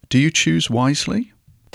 Do you choose wisely?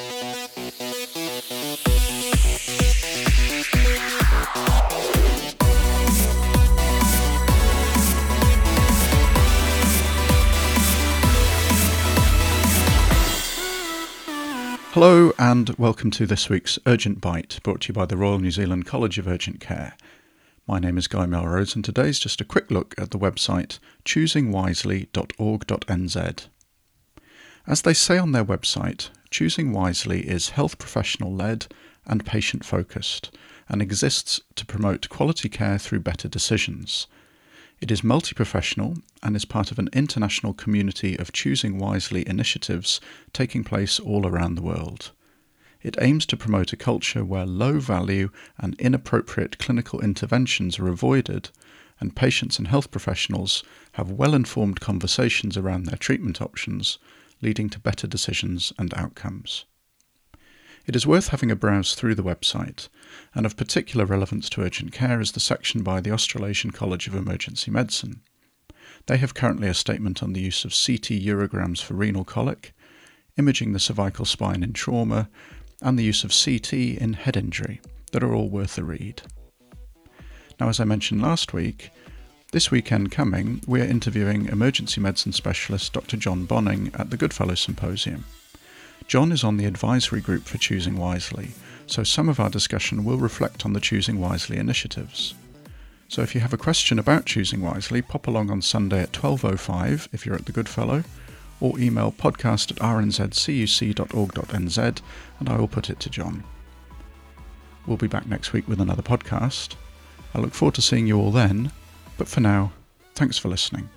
Hello and welcome to this week's Urgent Bite, brought to you by the Royal New Zealand College of Urgent Care. My name is Guy Melrose and today's just a quick look at the website choosingwisely.org.nz. As they say on their website, Choosing Wisely is health professional-led and patient-focused and exists to promote quality care through better decisions. It is multi-professional and is part of an international community of Choosing Wisely initiatives taking place all around the world. It aims to promote a culture where low-value and inappropriate clinical interventions are avoided and patients and health professionals have well-informed conversations around their treatment options, leading to better decisions and outcomes. It is worth having a browse through the website, and of particular relevance to urgent care is the section by the Australasian College of Emergency Medicine. They have currently a statement on the use of CT urograms for renal colic, imaging the cervical spine in trauma, and the use of CT in head injury that are all worth a read. Now, as I mentioned last week, this weekend coming, we are interviewing emergency medicine specialist Dr. John Bonning at the Goodfellow Symposium. John is on the advisory group for Choosing Wisely, so some of our discussion will reflect on the Choosing Wisely initiatives. So if you have a question about Choosing Wisely, pop along on Sunday at 12:05 if you're at the Goodfellow, or email podcast@rnzcuc.org.nz and I will put it to John. We'll be back next week with another podcast. I look forward to seeing you all then, but for now, thanks for listening.